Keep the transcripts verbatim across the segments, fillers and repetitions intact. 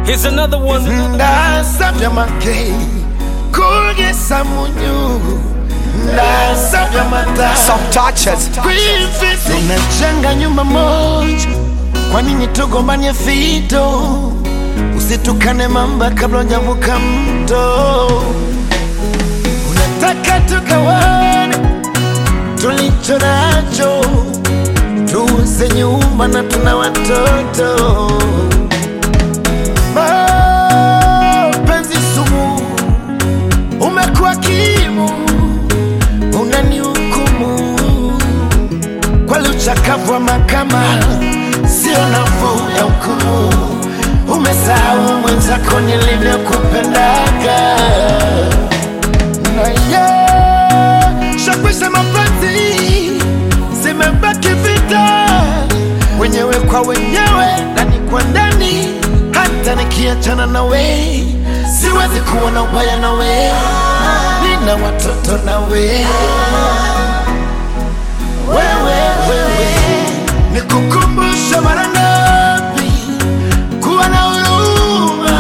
Here's another one. Ndasabya make kurye samunyu. Ndasabya mata Some touches. Tunachanga nyumba moja, kwa nini tugombanie fito? Usitukane mamba kabla hujavuka mto. Unataka tukawane tulicho nacho, tuuze nyumba na tuna watoto. Mapenzi sumu, umekuwa kimu, unanihukumu kwa uchakavu wa mahakama, sio nafuu ya hukumu. Umesahau mwenzako nilivyokupendaga, na yeah, shakwisha mapenzi, zimebaki vita wenyewe kwa wenyewe, ndani kwa ndani. Hata nikiachana nawe siwezi kuwa na ubaya nawe, nina watoto nawe. Wewe wewe nikukumbusha mara ngapi kuwa na huruma,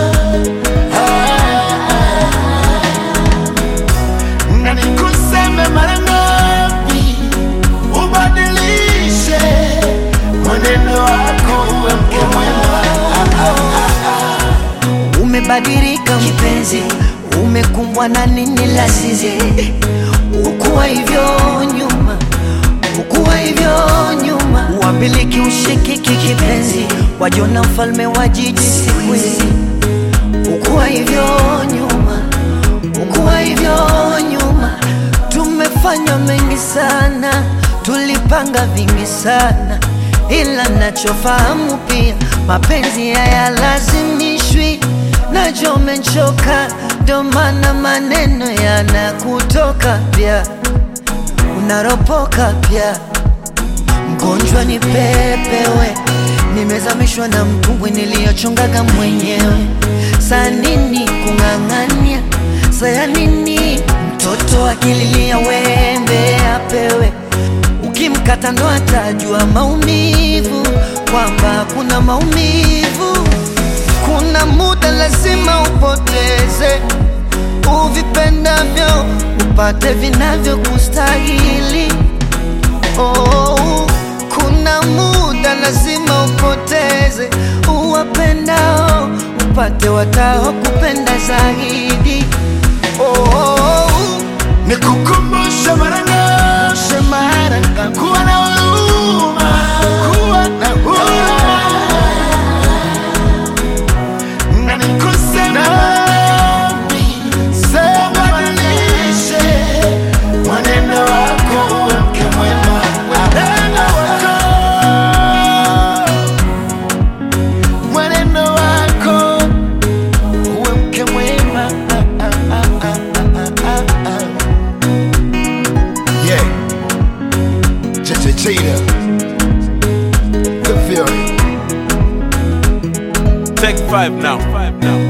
na nikuseme mara ngapi ubadilishe mwenendo wako, uwe mke mwema. Umebadilika mpenzi, umekumbwa na nini lazizi? Ukuwa hivyo nyuma, ukuwa hivyo nyuma. Uambiliki ushikiki kipenzi, wajona mfalme wa jiji siku hizi. Ukuwa hivyo nyuma, ukuwa hivyo nyuma. Tumefanya mengi sana, tulipanga vingi sana, ila nachofahamu pia mapenzi haya lazimishwi. Najua umechoka, ndo maana maneno yanakutoka pia, unaropoka pia. Mgonjwa ni pepewe, nimezamishwa na mtumbwi niliyochongaga mwenyewe. Saa nini kung'ang'ania, saa nini mtoto akililia wembe apewe? Ukimkata ndo atajua maumivu, kwamba kuna maumivu. Kuna muda lazima upoteze uvipendavyo, upate vinavyo kustahili. Oh, kuna muda lazima upoteze uwapendao, upate watao kupenda zaidi. Oh, nikukumbusha mara ngapi mara ngapi kuwa na huruma, kuwa na huruma. Na nikuseme wapi, sema badilishe mwenendo wako, uwe mke mwema. Mwenendo wako, mwenendo wako, uwe mke mwema. Yeah, Cheche Cheetah, the Fury. Take five now. Five now.